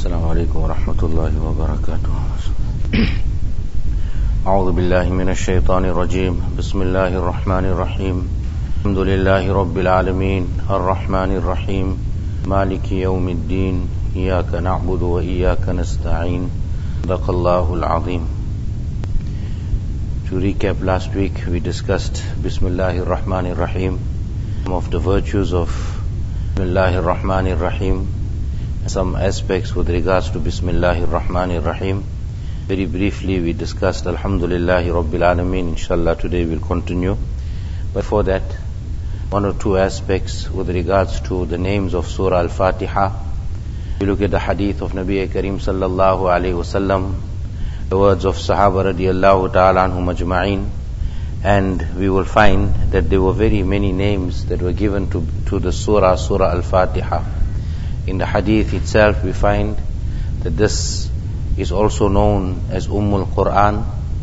السلام عليكم ورحمة الله وبركاته. أعوذ بالله من الشيطان الرجيم. بسم الله الرحمن الرحيم. الحمد لله رب العالمين الرحمن الرحيم مالك يوم الدين إياك نعبد وإياك نستعين صدق الله العظيم. To recap, last week we discussed Bismillahir Rahmanir Rahim, some of the virtues of Bismillahir Rahmanir Rahim, some aspects with regards to Bismillahir Rahmanir Rahim. Very briefly we discussed Alhamdulillahi Rabbil Alameen. Inshallah today we'll continue. Before that, one or two aspects with regards to the names of Surah Al-Fatiha. We look at the hadith of Nabi Kareem Sallallahu Alaihi Wasallam, the words of Sahaba Radiallahu Ta'ala Anhum Ajma'een, and we will find that there were very many names that were given to the Surah Al-Fatiha. In the hadith itself we find that this is also known as Ummul Quran.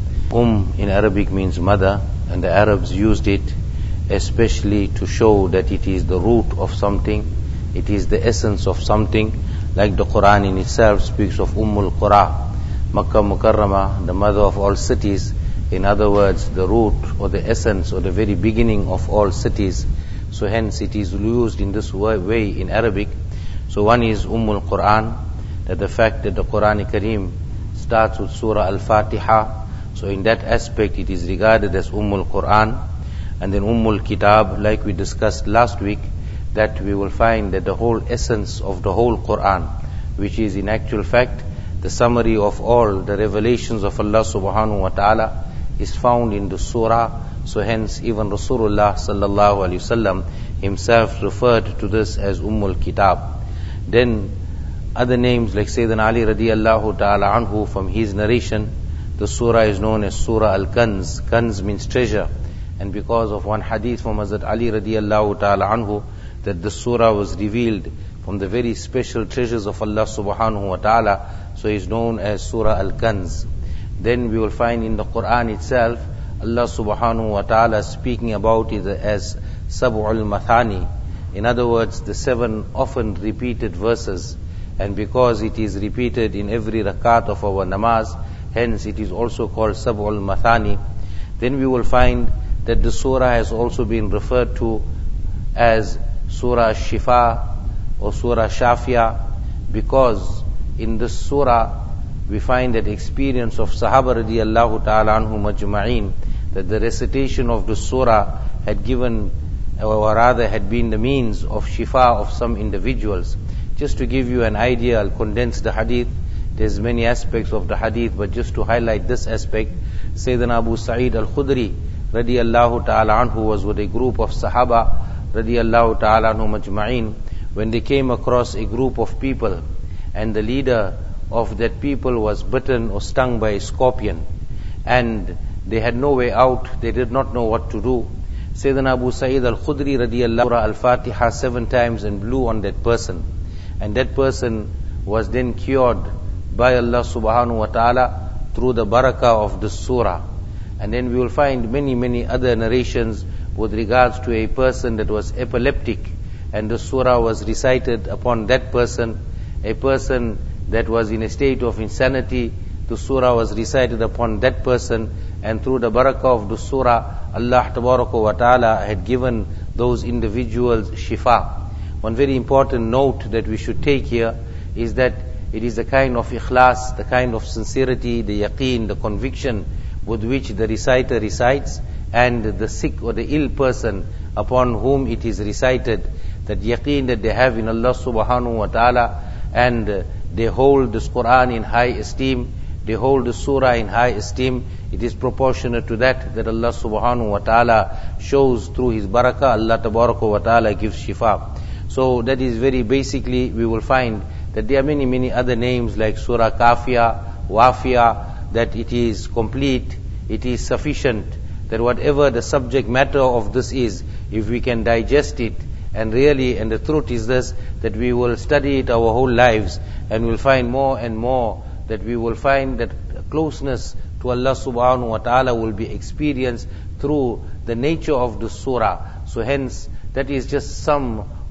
In Arabic means mother, and the Arabs used it especially to show that it is the root of something, it is the essence of something, like the Quran in itself speaks of Ummul Qura, Makkah Mukarramah, the mother of all cities. In other words, the root or the essence or the very beginning of all cities. So hence it is used in this way in Arabic. So one is Ummul Quran, that the fact that the Quran Kareem starts with Surah Al-Fatiha, so in that aspect it is regarded as Ummul Quran. And then Ummul Kitab, like we discussed last week, that we will find that the whole essence of the whole Quran, which is in actual fact the summary of all the revelations of Allah subhanahu wa ta'ala, is found in the surah. So hence even Rasulullah sallallahu alaihi wasallam himself referred to this as Ummul Kitab. Then other names like Sayyidina Ali radiallahu ta'ala anhu, from his narration, the surah is known as Surah Al-Kanz. Kanz means treasure, and because of one hadith from Hazrat Ali radiallahu ta'ala anhu, that the surah was revealed from the very special treasures of Allah subhanahu wa ta'ala, so is known as Surah Al-Kanz. Then we will find in the Quran itself, Allah subhanahu wa ta'ala speaking about it as Sab'ul Mathani. In other words, the 7 often repeated verses. And because it is repeated in every rakat of our namaz, hence it is also called Sab'ul Mathani. Then we will find that the surah has also been referred to as Surah Shifa or Surah Shafia, because in this surah we find that experience of Sahaba Radiallahu Ta'ala Anhum Ajma'een, that the recitation of the surah had given, or rather had been the means of shifa of some individuals. Just to give you an idea, I'll condense the hadith. There's many aspects of the hadith, but just to highlight this aspect, Sayyidina Abu Sa'id Al-Khudri Radiallahu Ta'ala Anhu was with a group of Sahaba Radiallahu Ta'ala Anhum Ajma'een, when they came across a group of people, and the leader of that people was bitten or stung by a scorpion, and they had no way out, they did not know what to do. Sayyidina Abu Sa'id Al-Khudri radiallahu Surah Al-Fatiha 7 times and blew on that person, and that person was then cured by Allah subhanahu wa ta'ala through the barakah of this surah. And then we will find many other narrations with regards to a person that was epileptic, and the surah was recited upon that person. A person that was in a state of insanity, the surah was recited upon that person, and through the barakah of the surah, Allah tabaraka wa ta'ala had given those individuals shifa. One very important note that we should take here is that it is the kind of ikhlas, the kind of sincerity, the yaqeen, the conviction with which the reciter recites, and the sick or the ill person upon whom it is recited, that yaqeen that they have in Allah subhanahu wa ta'ala, and they hold this Quran in high esteem, they hold the surah in high esteem. It is proportionate to that Allah subhanahu wa ta'ala shows through His barakah, Allah tabaraka wa ta'ala gives shifa. So that is very basically, we will find that there are many other names like Surah Kafia, Wafia, that it is complete, it is sufficient, that whatever the subject matter of this is, if we can digest it, and the truth is this, that we will study it our whole lives, and we'll find more and more that we will find that closeness to Allah subhanahu wa ta'ala will be experienced through the nature of the surah. So hence, that is just some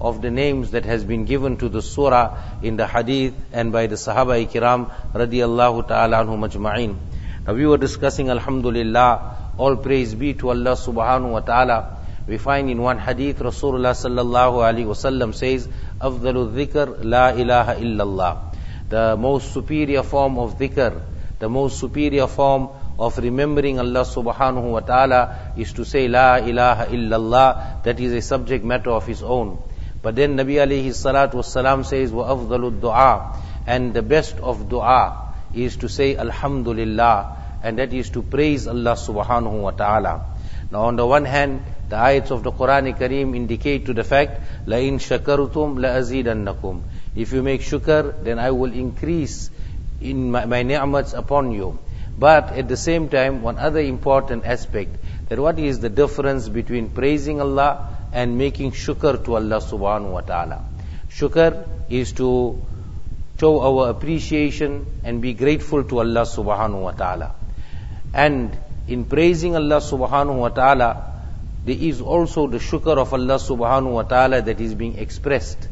of the names that has been given to the surah in the hadith and by the Sahaba-i-Kiram radiyallahu ta'ala anhum ajma'in. Now we were discussing, alhamdulillah, all praise be to Allah subhanahu wa ta'ala. We find in one hadith, Rasulullah sallallahu alaihi wasallam says, Afdalu dhikr la ilaha illallah. The most superior form of dhikr, the most superior form of remembering Allah subhanahu wa ta'ala is to say La ilaha illallah. That is a subject matter of his own. But then Nabi alayhi salatu wassalam says, Wa afdalu du'a. And the best of dua is to say Alhamdulillah. And that is to praise Allah subhanahu wa ta'ala. Now on the one hand, the ayats of the Quran-i-Kareem indicate to the fact, La in shakartum la azidannakum. If you make shukr, then I will increase in my ni'mats upon you. But at the same time, one other important aspect, that what is the difference between praising Allah and making shukr to Allah subhanahu wa ta'ala. Shukr is to show our appreciation and be grateful to Allah subhanahu wa ta'ala. And in praising Allah subhanahu wa ta'ala, there is also the shukr of Allah subhanahu wa ta'ala that is being expressed.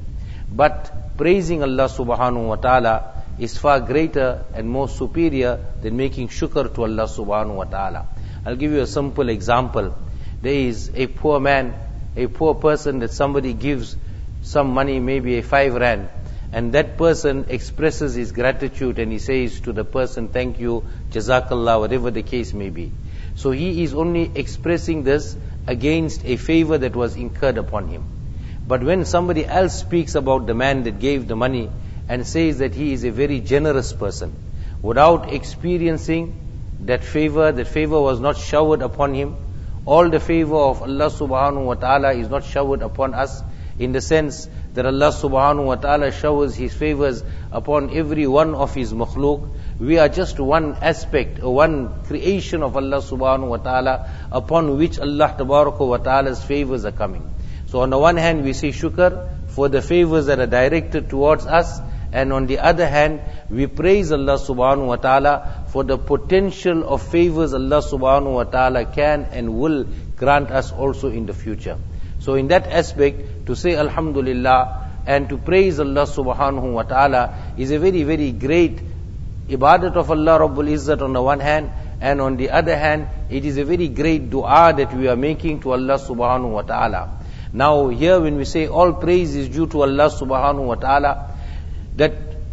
But praising Allah subhanahu wa ta'ala is far greater and more superior than making shukr to Allah subhanahu wa ta'ala. I'll give you a simple example. There is a poor man, a poor person that somebody gives some money, maybe a 5 rand, and that person expresses his gratitude and he says to the person, thank you, jazakallah, whatever the case may be. So he is only expressing this against a favor that was incurred upon him. But when somebody else speaks about the man that gave the money and says that he is a very generous person, without experiencing that favor was not showered upon him. All the favor of Allah subhanahu wa ta'ala is not showered upon us, in the sense that Allah subhanahu wa ta'ala showers His favors upon every one of His makhluk. We are just one aspect, one creation of Allah subhanahu wa ta'ala, upon which Allah tabaraka wa ta'ala's favors are coming. So on the one hand we say shukr for the favors that are directed towards us, and on the other hand we praise Allah subhanahu wa ta'ala for the potential of favors Allah subhanahu wa ta'ala can and will grant us also in the future. So in that aspect, to say Alhamdulillah and to praise Allah subhanahu wa ta'ala is a very, very great ibadat of Allah Rabbul Izzat on the one hand, and on the other hand it is a very great dua that we are making to Allah subhanahu wa ta'ala. Now here when we say all praise is due to Allah subhanahu wa ta'ala, that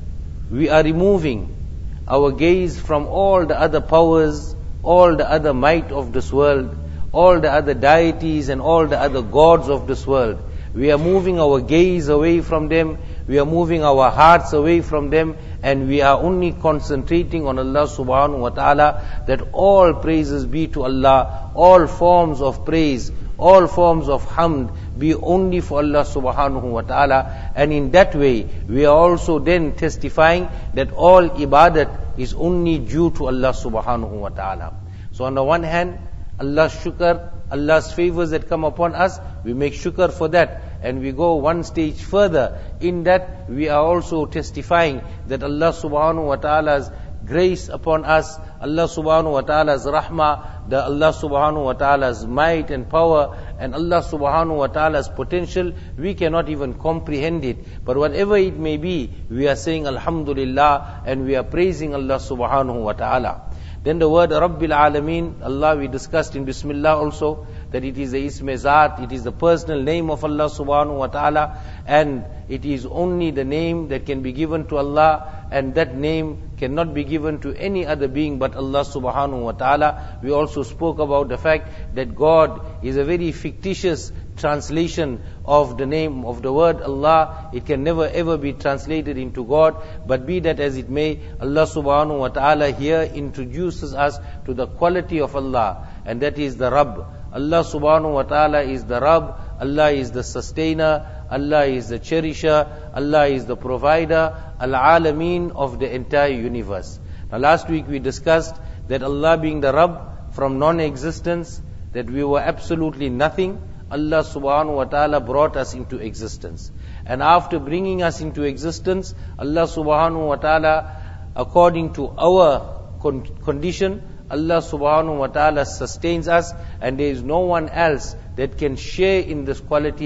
we are removing our gaze from all the other powers, all the other might of this world, all the other deities and all the other gods of this world. We are moving our gaze away from them, we are moving our hearts away from them, and we are only concentrating on Allah subhanahu wa ta'ala, that all praises be to Allah, all forms of praise, all forms of hamd be only for Allah subhanahu wa ta'ala. And in that way we are also then testifying that all ibadat is only due to Allah subhanahu wa ta'ala. So on the one hand, Allah's shukr, Allah's favors that come upon us, we make shukr for that, and we go one stage further in that we are also testifying that Allah subhanahu wa ta'ala's grace upon us, Allah subhanahu wa ta'ala's rahmah, the Allah subhanahu wa ta'ala's might and power, and Allah subhanahu wa ta'ala's potential, we cannot even comprehend it. But whatever it may be, we are saying Alhamdulillah and we are praising Allah subhanahu wa ta'ala. Then the word Rabbil Alameen, Allah, we discussed in Bismillah also, that it is the Ism-e Zat, it is the personal name of Allah subhanahu wa ta'ala, and it is only the name that can be given to Allah, and that name cannot be given to any other being but Allah subhanahu wa ta'ala. We also spoke about the fact that God is a very fictitious translation of the name of the word Allah. It can never ever be translated into God, but be that as it may, Allah subhanahu wa ta'ala here introduces us to the quality of Allah, and that is the Rabb. Allah subhanahu wa ta'ala is the Rabb, Allah is the sustainer, Allah is the cherisher, Allah is the provider, Al-Alameen of the entire universe. Now last week we discussed that Allah being the Rabb from non-existence, that we were absolutely nothing, Allah subhanahu wa ta'ala brought us into existence. And after bringing us into existence, Allah subhanahu wa ta'ala, according to our condition, Allah subhanahu wa ta'ala sustains us, and there is no one else that can share in this quality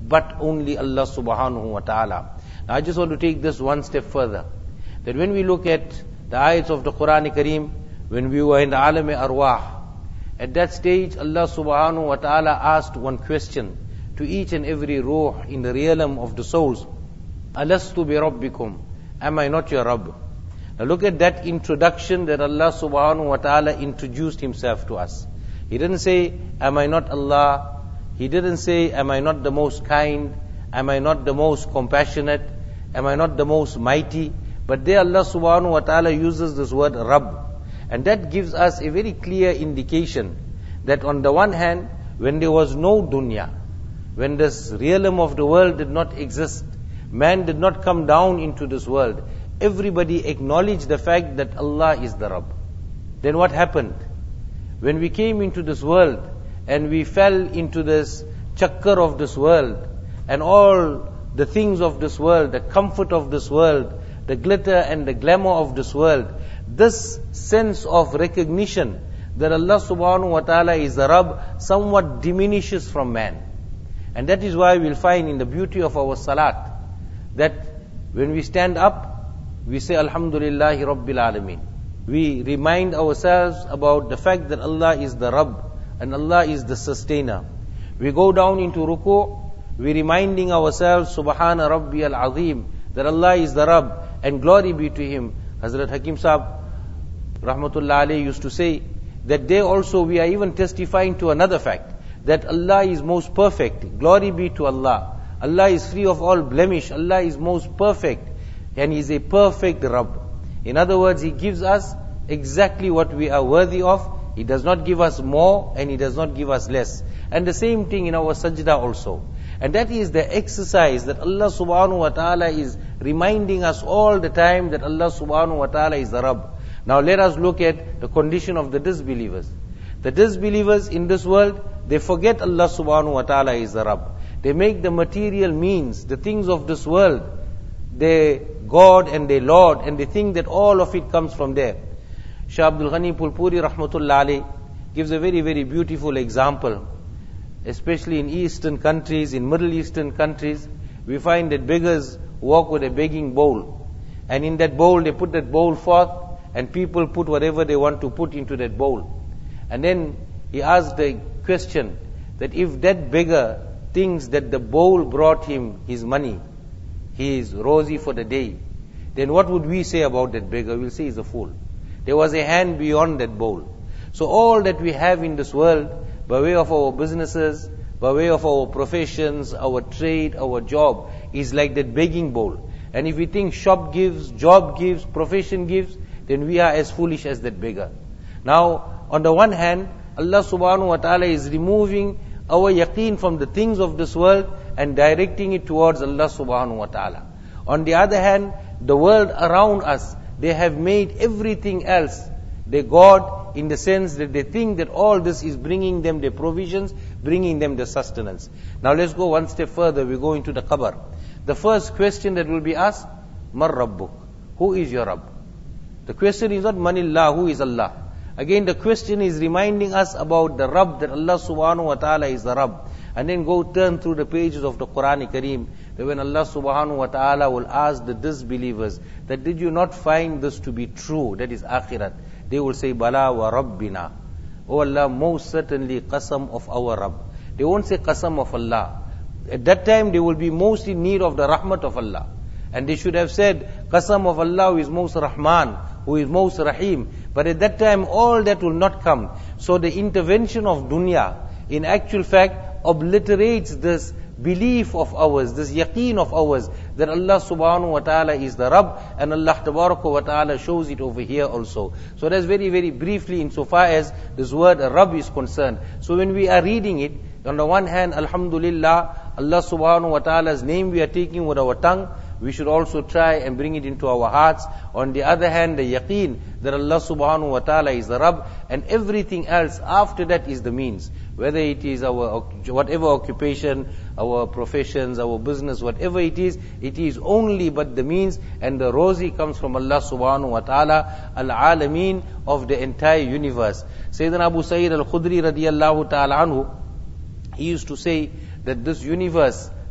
but only Allah subhanahu wa ta'ala. Now I just want to take this one step further. That when we look at the ayats of the Quran Kareem, when we were in the Alam-e-Arwah, at that stage Allah subhanahu wa ta'ala asked one question to each and every ruh in the realm of the souls. Alastu bi rabbikum? Am I not your Rabb? Now look at that introduction that Allah subhanahu wa ta'ala introduced Himself to us. He didn't say, am I not Allah? He didn't say, am I not the most kind? Am I not the most compassionate? Am I not the most mighty? But there Allah subhanahu wa ta'ala uses this word Rabb. And that gives us a very clear indication that on the one hand, when there was no dunya, when this realm of the world did not exist, man did not come down into this world, everybody acknowledged the fact that Allah is the Rabb. Then what happened? When we came into this world and we fell into this chakkar of this world and all the things of this world, the comfort of this world, the glitter and the glamour of this world, this sense of recognition that Allah subhanahu wa ta'ala is the Rabb somewhat diminishes from man. And that is why we'll find in the beauty of our salat that when we stand up, we say Alhamdulillahi Rabbil Alameen. We remind ourselves about the fact that Allah is the Rabb and Allah is the sustainer. We go down into ruku', we're reminding ourselves Subhana Rabbi al-Azim, that Allah is the Rabb and glory be to Him. Hazrat Hakim Sahib Rahmatullah alayhi used to say that there also we are even testifying to another fact, that Allah is most perfect. Glory be to Allah. Allah is free of all blemish. Allah is most perfect and He is a perfect Rabb. In other words, He gives us exactly what we are worthy of. He does not give us more and He does not give us less. And the same thing in our sajda also. And that is the exercise that Allah subhanahu wa ta'ala is reminding us all the time, that Allah subhanahu wa ta'ala is the Rabb. Now let us look at the condition of the disbelievers. The disbelievers in this world, they forget Allah subhanahu wa ta'ala is the Rabb. They make the material means, the things of this world, their God and their Lord, and they think that all of it comes from there. Shah Abdul Ghani Pulpuri Rahmatullah alayh gives a very, very beautiful example. Especially in Eastern countries, in Middle Eastern countries, we find that beggars walk with a begging bowl. And in that bowl, they put that bowl forth, and people put whatever they want to put into that bowl. And then he asked the question that if that beggar thinks that the bowl brought him his money, he is rosy for the day, then what would we say about that beggar? We'll say he's a fool. There was a hand beyond that bowl. So all that we have in this world, by way of our businesses, by way of our professions, our trade, our job, is like that begging bowl. And if we think shop gives, job gives, profession gives, then we are as foolish as that beggar. Now, on the one hand, Allah subhanahu wa ta'ala is removing our yaqeen from the things of this world and directing it towards Allah subhanahu wa ta'ala. On the other hand, the world around us, they have made everything else their God, in the sense that they think that all this is bringing them their provisions, bringing them the sustenance. Now let's go one step further. We go into the qabr. The first question that will be asked, Mar Rabbuk? Who is your Rabb? The question is not Manillah, who is Allah? Again, the question is reminding us about the Rabb, that Allah subhanahu wa ta'ala is the Rabb. And then go turn through the pages of the Quran Kareem, that when Allah subhanahu wa ta'ala will ask the disbelievers, that did you not find this to be true? That is akhirat. They will say, Bala wa Rabbina. Oh Allah, most certainly qasam of our Rabb. They won't say qasam of Allah. At that time, they will be most in need of the rahmat of Allah. And they should have said, qasam of Allah, who is most Rahman, who is most Rahim. But at that time, all that will not come. So the intervention of dunya, in actual fact, obliterates this belief of ours, this yaqeen of ours, that Allah subhanahu wa ta'ala is the Rabb, and Allah tabaraka wa ta'ala shows it over here also. So that's very, very briefly insofar as this word Rabb is concerned. So when we are reading it, on the one hand, Alhamdulillah, Allah subhanahu wa ta'ala's name we are taking with our tongue, we should also try and bring it into our hearts. On the other hand, the yaqeen that Allah subhanahu wa ta'ala is the Rabb, and everything else after that is the means. Whether it is our whatever occupation, our professions, our business, whatever it is only but the means, and the rozi comes from Allah subhanahu wa ta'ala, al-alameen of the entire universe. Sayyidina Abu Sa'id al-Khudri radiyallahu ta'ala anhu, he used to say that this universe,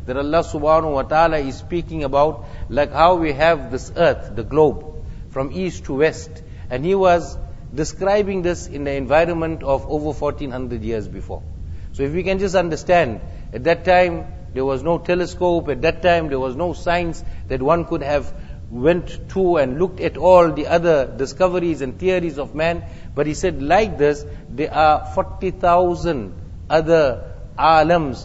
that Allah subhanahu wa ta'ala is speaking about, like how we have this earth, the globe, from east to west. And He was describing this in the environment of over 1400 years before. So if we can just understand, at that time there was no telescope, at that time there was no science that one could have went to and looked at all the other discoveries and theories of man. But He said, like this, there are 40,000 other alams,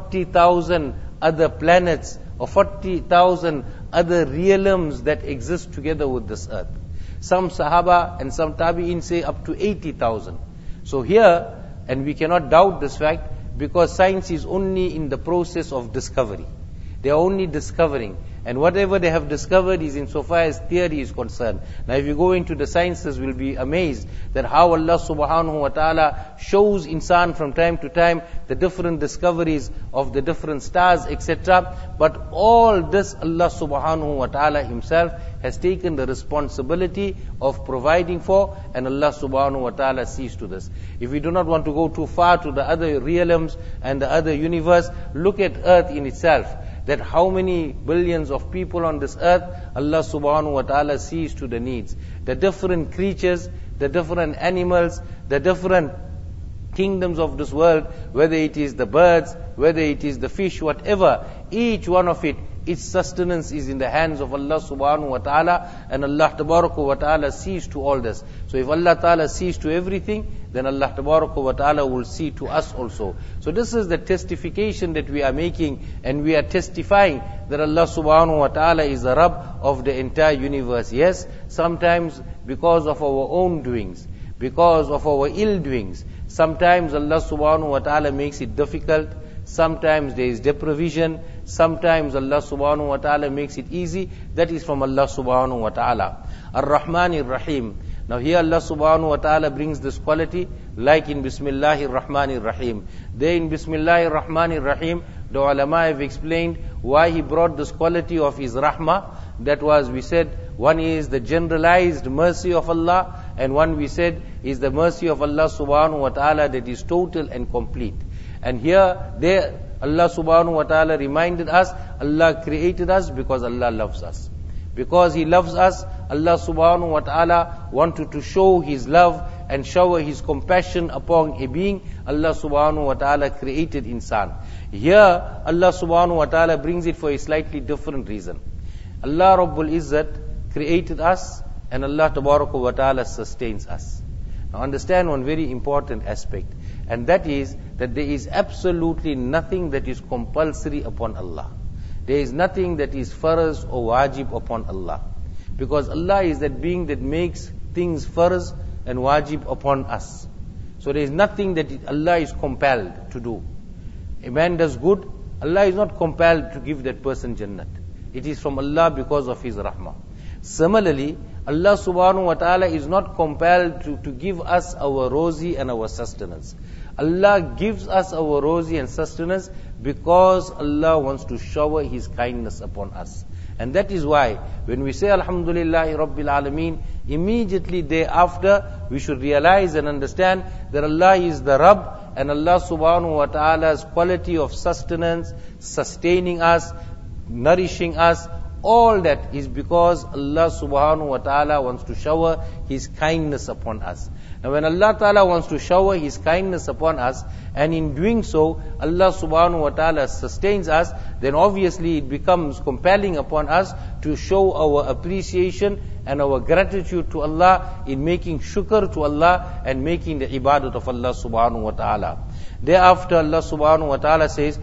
40,000 other planets, or 40,000 other realms that exist together with this earth. Some Sahaba and some Tabi'in say up to 80,000. So here, and we cannot doubt this fact, because science is only in the process of discovery. They are only discovering. And whatever they have discovered is insofar as theory is concerned. Now if you go into the sciences, we'll be amazed that how Allah subhanahu wa ta'ala shows insan from time to time the different discoveries of the different stars, etc. But all this Allah subhanahu wa ta'ala Himself has taken the responsibility of providing for, and Allah subhanahu wa ta'ala sees to this. If we do not want to go too far to the other realms and the other universe, look at earth in itself. That how many billions of people on this earth, Allah subhanahu wa ta'ala sees to the needs. The different creatures, the different animals, the different kingdoms of this world, whether it is the birds, whether it is the fish, whatever, each one of it, its sustenance is in the hands of Allah subhanahu wa ta'ala, and Allah tabaraka wa ta'ala sees to all this. So if Allah ta'ala sees to everything, then Allah tabaraka wa ta'ala will see to us also. So this is the testification that we are making, and we are testifying that Allah subhanahu wa ta'ala is the Rabb of the entire universe. Yes, sometimes because of our own doings, because of our ill doings, sometimes Allah subhanahu wa ta'ala makes it difficult. Sometimes there is deprivation. Sometimes Allah subhanahu wa ta'ala makes it easy. That is from Allah subhanahu wa ta'ala. Ar-Rahman Ar-Rahim. Now here Allah subhanahu wa ta'ala brings this quality like in Bismillahir Rahmanir Rahim. There in Bismillahir Rahmanir Rahim, the ulama have explained why He brought this quality of His Rahmah. That was, we said, one is the generalized mercy of Allah, and one we said is the mercy of Allah subhanahu wa ta'ala that is total and complete. And here, there, Allah subhanahu wa ta'ala reminded us, Allah created us because Allah loves us. Because He loves us, Allah subhanahu wa ta'ala wanted to show His love and shower His compassion upon a being. Allah subhanahu wa ta'ala created insan. Here, Allah subhanahu wa ta'ala brings it for a slightly different reason. Allah Rabbul Izzat created us, and Allah tabaraka wa ta'ala sustains us. Now understand one very important aspect, and that is that there is absolutely nothing that is compulsory upon Allah. There is nothing that is farz or wajib upon Allah. Because Allah is that being that makes things farz and wajib upon us. So there is nothing that Allah is compelled to do. A man does good, Allah is not compelled to give that person Jannat. It is from Allah because of His rahmah. Similarly, Allah subhanahu wa ta'ala is not compelled to give us our rozi and our sustenance. Allah gives us our rozi and sustenance because Allah wants to shower His kindness upon us. And that is why when we say Alhamdulillahi Rabbil Alameen, immediately thereafter we should realize and understand that Allah is the Rabb, and Allah subhanahu wa ta'ala's quality of sustenance, sustaining us, nourishing us, all that is because Allah subhanahu wa ta'ala wants to shower His kindness upon us. Now when Allah ta'ala wants to shower His kindness upon us, and in doing so Allah subhanahu wa ta'ala sustains us, then obviously it becomes compelling upon us to show our appreciation and our gratitude to Allah in making shukr to Allah and making the ibadat of Allah subhanahu wa ta'ala. Thereafter Allah subhanahu wa ta'ala says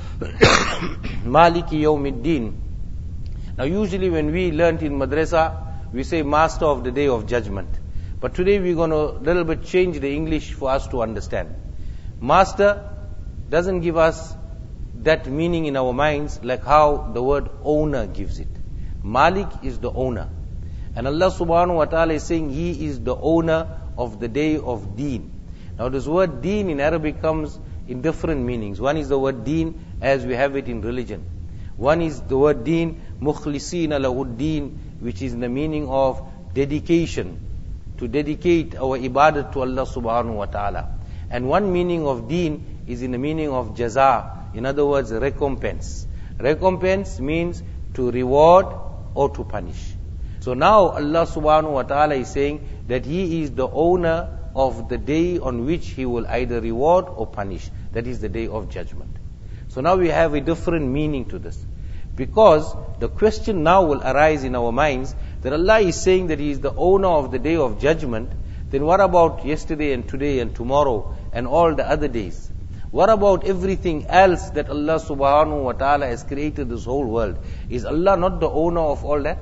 Maliki Yawmiddin. Now usually when we learnt in madrasa, we say Master of the Day of Judgment. But today we're going to a little bit change the English for us to understand. Master doesn't give us that meaning in our minds like how the word owner gives it. Malik is the owner. And Allah subhanahu wa ta'ala is saying He is the owner of the day of Deen. Now this word Deen in Arabic comes in different meanings. One is the word Deen as we have it in religion. One is the word Deen, Mukhlisina Lahuddin, which is in the meaning of dedication, to dedicate our ibadat to Allah subhanahu wa ta'ala. And one meaning of Deen is in the meaning of jaza, in other words, recompense. Recompense means to reward or to punish. So now Allah subhanahu wa ta'ala is saying that He is the owner of the day on which He will either reward or punish. That is the day of judgment. So now we have a different meaning to this. Because the question now will arise in our minds that Allah is saying that He is the owner of the day of judgment, then what about yesterday and today and tomorrow and all the other days? What about everything else that Allah subhanahu wa ta'ala has created this whole world? Is Allah not the owner of all that?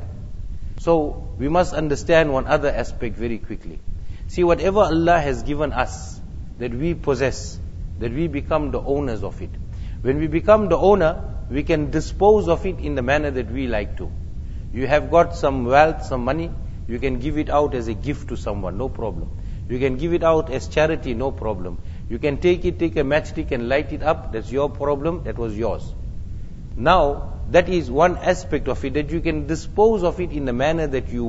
So we must understand one other aspect very quickly. See, whatever Allah has given us, that we possess, that we become the owners of it. When we become the owner, we can dispose of it in the manner that we like to. You have got some wealth, some money, you can give it out as a gift to someone, no problem. You can give it out as charity, no problem. You can take a matchstick and light it up, that's your problem, that was yours. Now, that is one aspect of it, that you can dispose of it in the manner that you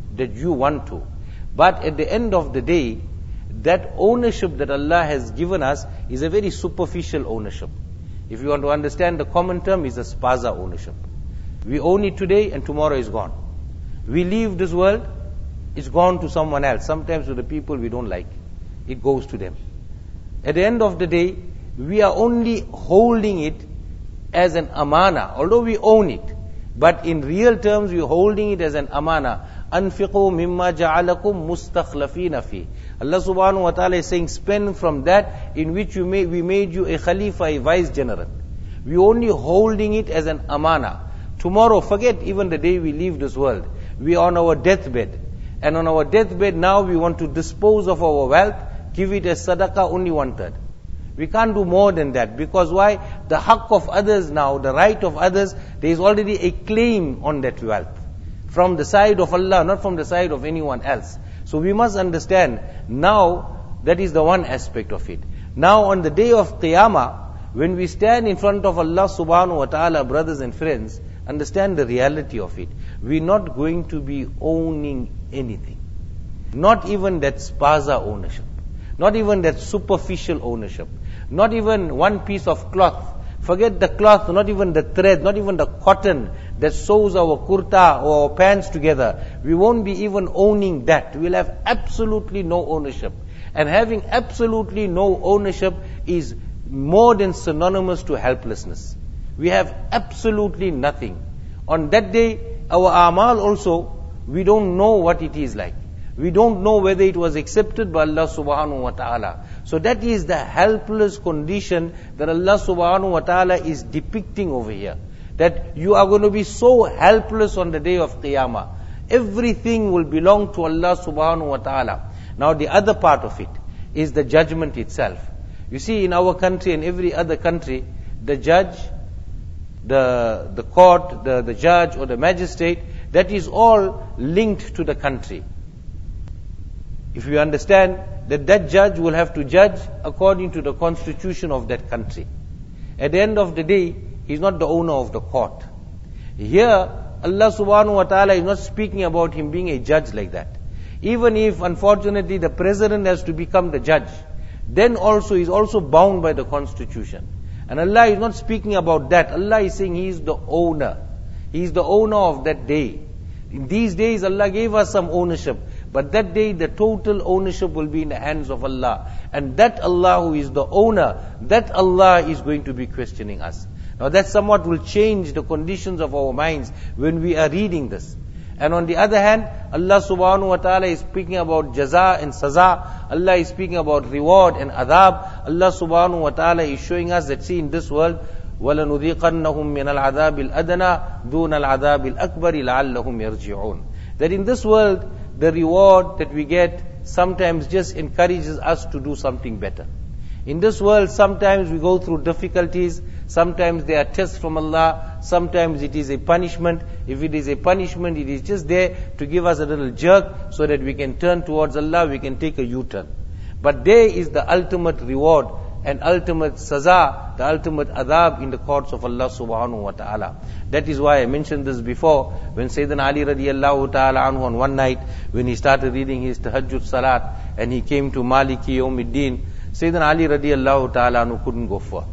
want to. But at the end of the day, that ownership that Allah has given us is a very superficial ownership. If you want to understand the common term, is a spaza ownership. We own it today and tomorrow is gone. We leave this world, it's gone to someone else. Sometimes to the people we don't like. It goes to them. At the end of the day, we are only holding it as an amana, although we own it. But in real terms, we are holding it as an amana. أَنْفِقُوا مِمَّا جَعَلَكُمْ مُسْتَخْلَفِينَ فِيهِ. Allah subhanahu wa ta'ala is saying, spend from that in which we made you a khalifa, a vice general. We are only holding it as an amana. Tomorrow, forget even the day we leave this world. We are on our deathbed. And on our deathbed now we want to dispose of our wealth, give it as sadaqah, only 1/3. We can't do more than that. Because why? The haqq of others now, the right of others, there is already a claim on that wealth. From the side of Allah, not from the side of anyone else. So we must understand, now, that is the one aspect of it. Now on the day of Qiyamah, when we stand in front of Allah subhanahu wa ta'ala, brothers and friends, understand the reality of it. We're not going to be owning anything. Not even that spaza ownership. Not even that superficial ownership. Not even one piece of cloth. Forget the cloth, not even the thread, not even the cotton that sews our kurta or our pants together. We won't be even owning that. We'll have absolutely no ownership. And having absolutely no ownership is more than synonymous to helplessness. We have absolutely nothing. On that day, our amal also, we don't know what it is like. We don't know whether it was accepted by Allah subhanahu wa ta'ala. So that is the helpless condition that Allah subhanahu wa ta'ala is depicting over here. That you are going to be so helpless on the day of Qiyamah. Everything will belong to Allah subhanahu wa ta'ala. Now the other part of it is the judgment itself. You see, in our country and every other country, the judge, the court, the judge or the magistrate, that is all linked to the country. If you understand that judge will have to judge according to the constitution of that country. At the end of the day, he's not the owner of the court. Here, Allah subhanahu wa ta'ala is not speaking about him being a judge like that. Even if, unfortunately, the president has to become the judge, then also he is also bound by the constitution. And Allah is not speaking about that. Allah is saying He is the owner. He is the owner of that day. In these days, Allah gave us some ownership. But that day, the total ownership will be in the hands of Allah. And that Allah who is the owner, that Allah is going to be questioning us. Now that somewhat will change the conditions of our minds when we are reading this. And on the other hand, Allah subhanahu wa ta'ala is speaking about jaza and saza. Allah is speaking about reward and adab. Allah subhanahu wa ta'ala is showing us that, see, in this world, وَلَنُذِيقَنَّهُمْ مِنَ الْعَذَابِ الْأَدْنَى دُونَ الْعَذَابِ الْأَكْبَرِ لَعَلَّهُمْ يَرْجِعُونَ. That in this world, the reward that we get sometimes just encourages us to do something better. In this world, sometimes we go through difficulties, sometimes there are tests from Allah, sometimes it is a punishment. If it is a punishment, it is just there to give us a little jerk so that we can turn towards Allah, we can take a U-turn. But there is the ultimate reward and ultimate saza, the ultimate adab in the courts of Allah subhanahu wa ta'ala. That is why I mentioned this before, when Sayyidina Ali radiallahu ta'ala anhu on one night, when he started reading his tahajjud salat, and he came to Maliki Yawmiddin, Sayyidina Ali radiallahu ta'ala anhu couldn't go forth.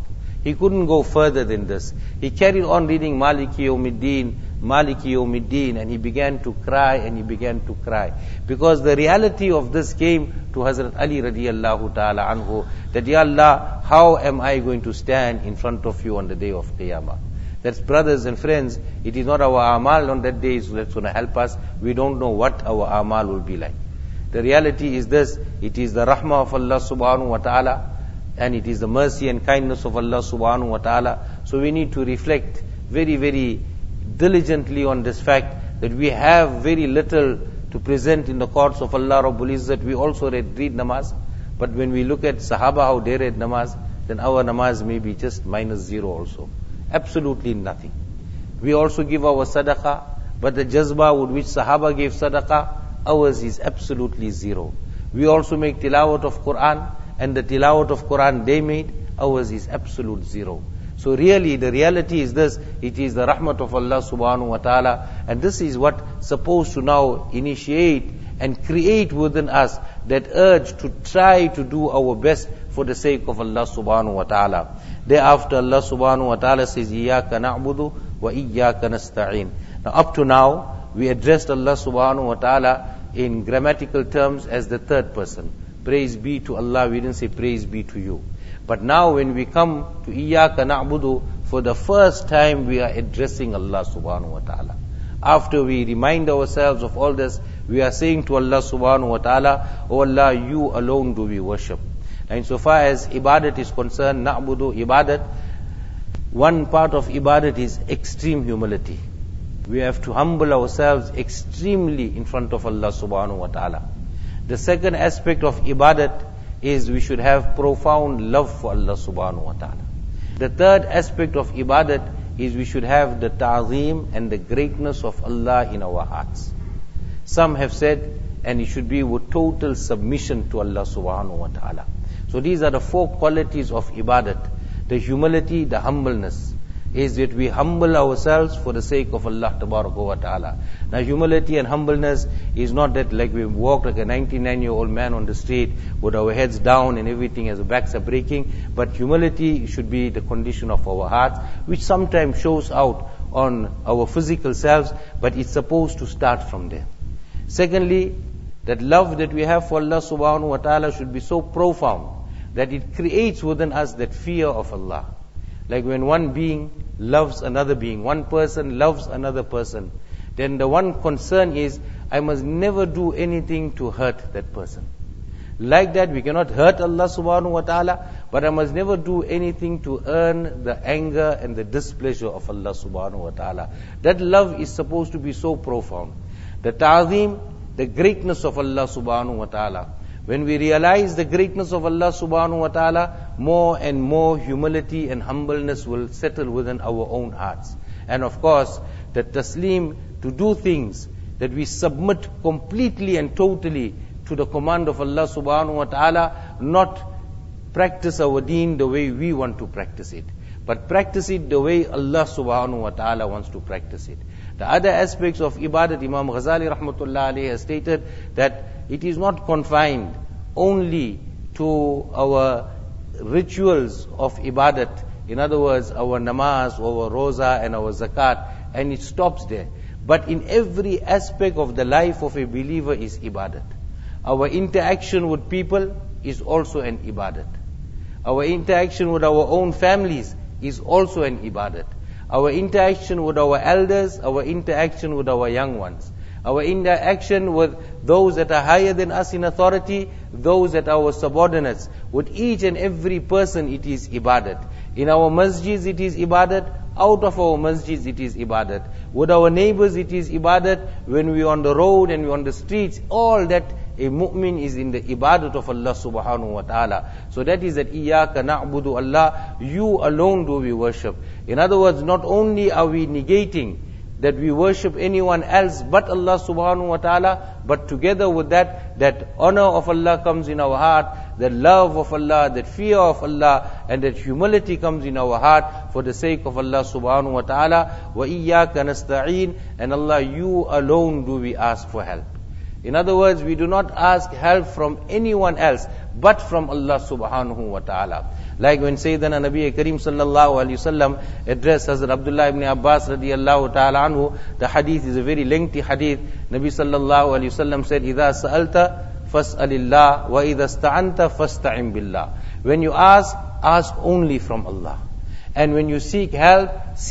He couldn't go further than this. He carried on reading Maliki Yawmiddin, Maliki Yawmiddin, and he began to cry and he began to cry. Because the reality of this came to Hazrat Ali radiallahu ta'ala anhu, that Ya Allah, how am I going to stand in front of you on the day of Qiyamah? That's, brothers and friends, it is not our amal on that day that's going to help us. We don't know what our amal will be like. The reality is this, it is the rahmah of Allah subhanahu wa ta'ala, and it is the mercy and kindness of Allah subhanahu wa ta'ala. So we need to reflect very, very diligently on this fact that we have very little to present in the courts of Allah Rabbul Izzat. We also read namaz, but when we look at Sahaba how they read namaz, then our namaz may be just -0 also. Absolutely nothing. We also give our sadaqah, but the jazba with which Sahaba gave sadaqah, ours is absolutely 0. We also make tilawat of Quran, and the tilawat of Quran they made, ours is absolute 0. So really, the reality is this, it is the rahmat of Allah subhanahu wa ta'ala, and this is what supposed to now initiate and create within us that urge to try to do our best for the sake of Allah subhanahu wa ta'ala. Thereafter Allah subhanahu wa ta'ala says, Iyaka na'budu wa iyaka nasta'in. Now up to now, we addressed Allah subhanahu wa ta'ala in grammatical terms as the third person. Praise be to Allah, we didn't say praise be to you. But now when we come to Iyaka na'budu, for the first time we are addressing Allah subhanahu wa ta'ala. After we remind ourselves of all this, we are saying to Allah subhanahu wa ta'ala, O Allah, you alone do we worship. And so far as ibadat is concerned, na'budu, ibadat, one part of ibadat is extreme humility. We have to humble ourselves extremely in front of Allah subhanahu wa ta'ala. The second aspect of ibadat is we should have profound love for Allah subhanahu wa ta'ala. The third aspect of ibadat is we should have the ta'zeem and the greatness of Allah in our hearts. Some have said, and it should be with total submission to Allah subhanahu wa ta'ala. So these are the 4 qualities of ibadat. The humility, the humbleness, is that we humble ourselves for the sake of Allah tabaraka wa ta'ala. Now humility and humbleness is not that like we walk like a 99-year-old man on the street with our heads down and everything as our backs are breaking, but humility should be the condition of our hearts, which sometimes shows out on our physical selves, but it's supposed to start from there. Secondly, that love that we have for Allah subhanahu wa ta'ala should be so profound that it creates within us that fear of Allah. Like when one being loves another being, one person loves another person, then the one concern is, I must never do anything to hurt that person. Like that, we cannot hurt Allah subhanahu wa ta'ala, but I must never do anything to earn the anger and the displeasure of Allah subhanahu wa ta'ala. That love is supposed to be so profound. The ta'zeem, the greatness of Allah subhanahu wa ta'ala. When we realize the greatness of Allah subhanahu wa ta'ala, more and more humility and humbleness will settle within our own hearts. And of course, the taslim, to do things that we submit completely and totally to the command of Allah subhanahu wa ta'ala, not practice our deen the way we want to practice it, but practice it the way Allah subhanahu wa ta'ala wants to practice it. The other aspects of ibadat, Imam Ghazali rahmatullah alayhi has stated that it is not confined only to our rituals of ibadat. In other words, our namaz, our roza and our zakat, and it stops there. But in every aspect of the life of a believer is ibadat. Our interaction with people is also an ibadat. Our interaction with our own families is also an ibadat. Our interaction with our elders, our interaction with our young ones, our interaction with those that are higher than us in authority, those that are our subordinates, with each and every person it is ibadat. In our masjids it is ibadat, out of our masjids it is ibadat. With our neighbors it is ibadat, when we are on the road and we are on the streets, all that a mu'min is in the ibadat of Allah subhanahu wa ta'ala. So that is that Iyaka na'budu, Allah, you alone do we worship. In other words, not only are we negating that we worship anyone else but Allah subhanahu wa ta'ala, but together with that, that honor of Allah comes in our heart, that love of Allah, that fear of Allah, and that humility comes in our heart for the sake of Allah subhanahu wa ta'ala. Wa iyyaka nasta'een, and Allah, you alone do we ask for help. In other words, we do not ask help from anyone else but from Allah subhanahu wa ta'ala. Like when Sayyidina Nabi Kareem sallallahu alayhi wasallam addressed Hazrat Abdullah ibn Abbas radiyallahu ta'ala anhu, the hadith is a very lengthy hadith. Nabi sallallahu alayhi wasallam said, إِذَا سَأَلْتَ فَاسْأَلِ اللَّهِ وَإِذَا اسْتَعَنْتَ فَاسْتَعِنْ بِاللَّهِ. When you ask only from Allah. And when you seek help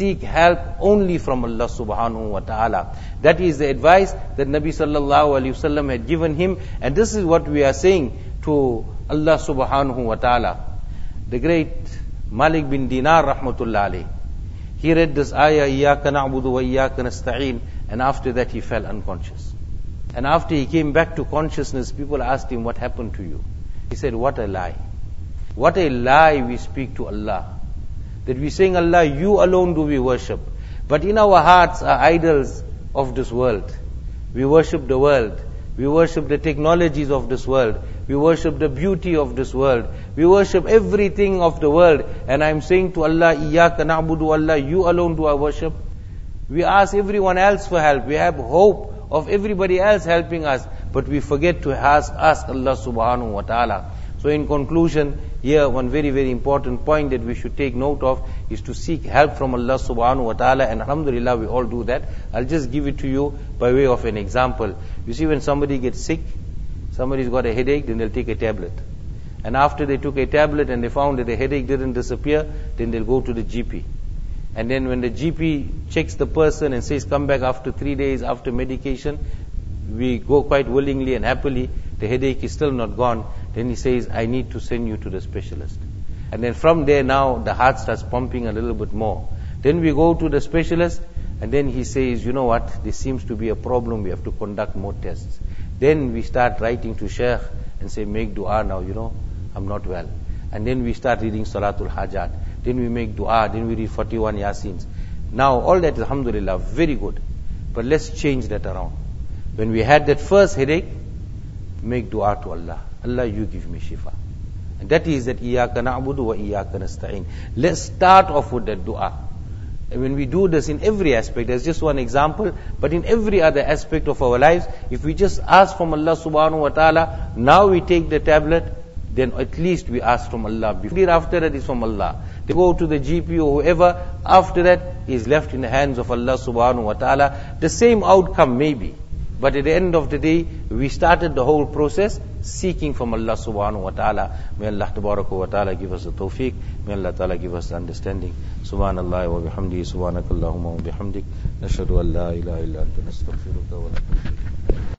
only from Allah subhanahu wa ta'ala. That is the advice that Nabi sallallahu alayhi wasallam had given him. And this is what we are saying to Allah subhanahu wa ta'ala. The great Malik bin Dinar rahmatullah alayh, he read this ayah, إِيَّاكَ نَعْبُدُ وَإِيَّاكَ نَسْتَعِينَ, and after that he fell unconscious. And after he came back to consciousness, people asked him, what happened to you? He said, what a lie. What a lie we speak to Allah. That we saying, Allah, you alone do we worship. But in our hearts are idols of this world. We worship the world. We worship the technologies of this world. We worship the beauty of this world. We worship everything of the world. And I'm saying to Allah, إِيَّاكَ نَعْبُدُ, Allah, you alone do I worship. We ask everyone else for help. We have hope of everybody else helping us. But we forget to ask Allah subhanahu wa ta'ala. So in conclusion, here one very, very important point that we should take note of is to seek help from Allah subhanahu wa ta'ala, and alhamdulillah we all do that. I'll just give it to you by way of an example. You see, when somebody gets sick, somebody's got a headache, then they'll take a tablet. And after they took a tablet and they found that the headache didn't disappear, then they'll go to the GP. And then when the GP checks the person and says, come back after 3 days after medication, we go quite willingly and happily, the headache is still not gone. Then he says, I need to send you to the specialist. And then from there now, the heart starts pumping a little bit more. Then we go to the specialist, and then he says, you know what, this seems to be a problem, we have to conduct more tests. Then we start writing to Shaykh and say, make dua now, I'm not well. And then we start reading Salatul Hajat. Then we make dua, then we read 41 Yasins. Now all that is alhamdulillah, very good. But let's change that around. When we had that first headache, make dua to Allah. Allah, you give me shifa. And that is that إِيَّاكَ نَعْبُدُ وَإِيَّاكَ نَسْتَعِينَ. Let's start off with that dua. And when we do this in every aspect, there's just one example, but in every other aspect of our lives, if we just ask from Allah subhanahu wa ta'ala, now we take the tablet, then at least we ask from Allah. Before after that is from Allah. They go to the GP or whoever, after that is left in the hands of Allah subhanahu wa ta'ala. The same outcome maybe. But at the end of the day, we started the whole process seeking from Allah subhanahu wa ta'ala. May Allah tabaraka wa ta'ala give us the tawfiq. May Allah ta'ala give us the understanding. Subhanallah wa bihamdihi, subhanakallahumma wa bihamdik. Nashhadu an la ilaha illa anta nastaghfiruka wa natubu ilayk.